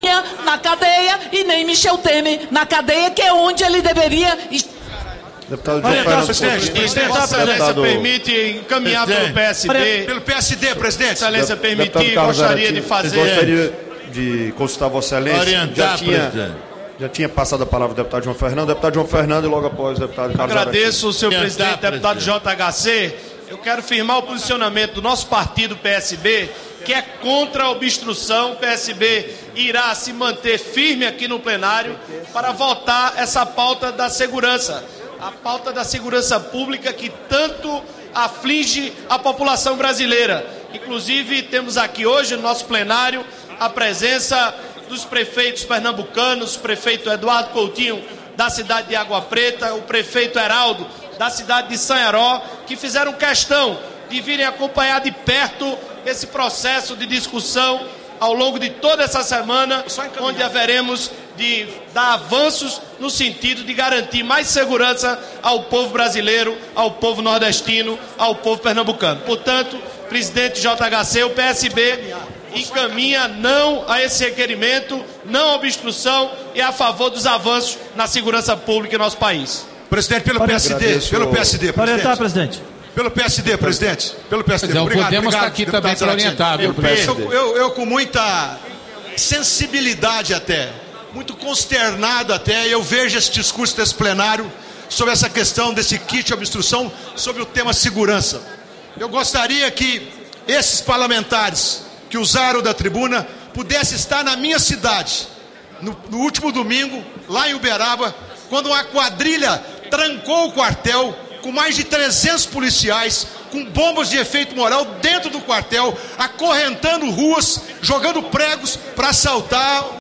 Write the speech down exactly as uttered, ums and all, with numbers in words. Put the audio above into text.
na cadeia e nem Michel Temer na cadeia, que é onde ele deveria estar. Deputado João Fernando, presidente, presidente, Vossa Excelência permite encaminhar pelo P S D. Pelo P S D, presidente. Excelência permitir, gostaria de fazer. Gostaria de consultar Vossa Excelência. Orientar, já tinha, presidente. já tinha passado a palavra ao deputado João Fernando. Deputado João Fernando e logo após o deputado Carlos Agradeço o senhor Orientar, presidente, deputado presidente. J H C. Eu quero firmar o posicionamento do nosso partido P S B, que é contra a obstrução. O P S B irá se manter firme aqui no plenário para votar essa pauta da segurança. A pauta da segurança pública que tanto aflige a população brasileira. Inclusive, temos aqui hoje no nosso plenário a presença dos prefeitos pernambucanos, o prefeito Eduardo Coutinho, da cidade de Água Preta, o prefeito Heraldo, da cidade de Sanharó, que fizeram questão de virem acompanhar de perto esse processo de discussão ao longo de toda essa semana, onde haveremos de dar avanços no sentido de garantir mais segurança ao povo brasileiro, ao povo nordestino, ao povo pernambucano. Portanto, presidente J H C, o P S B encaminha não a esse requerimento, não à obstrução e a favor dos avanços na segurança pública em nosso país. Presidente, pelo P S D, Agradeço. pelo P S D, Para orientar, presidente. presidente. Pelo P S D, presidente. Pelo P S D. Então, Obrigado, podemos obrigado, estar aqui deputado também para Zaratini. orientar, viu, Eu, presidente? eu, eu com muita sensibilidade até, muito consternado até, eu vejo esse discurso desse plenário sobre essa questão desse kit de obstrução, sobre o tema segurança. Eu gostaria que esses parlamentares que usaram da tribuna pudessem estar na minha cidade, no, no último domingo, lá em Uberaba, quando uma quadrilha trancou o quartel com mais de trezentos policiais, com bombas de efeito moral dentro do quartel, acorrentando ruas, jogando pregos para assaltar